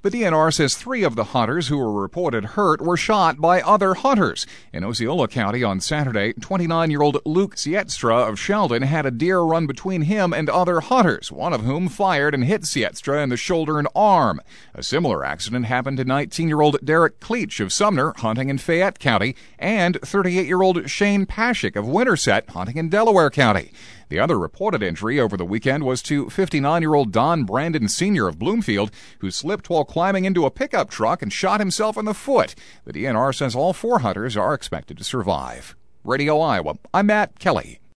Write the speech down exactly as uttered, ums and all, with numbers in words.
The D N R says three of the hunters who were reported hurt were shot by other hunters. In Osceola County on Saturday, twenty-nine-year-old Luke Sietstra of Sheldon had a deer run between him and other hunters, one of whom fired and hit Sietstra in the shoulder and arm. A similar accident happened to nineteen-year-old Derek Cleach of Sumner, hunting in Fayette County, and thirty-eight-year-old Shane Pashik of Winterset, hunting in Delaware County. The other reported injury over the weekend was to fifty-nine-year-old Don Brandon Senior of Bloomfield, who slipped while climbing into a pickup truck and shot himself in the foot. The D N R says all four hunters are expected to survive. Radio Iowa, I'm Matt Kelly.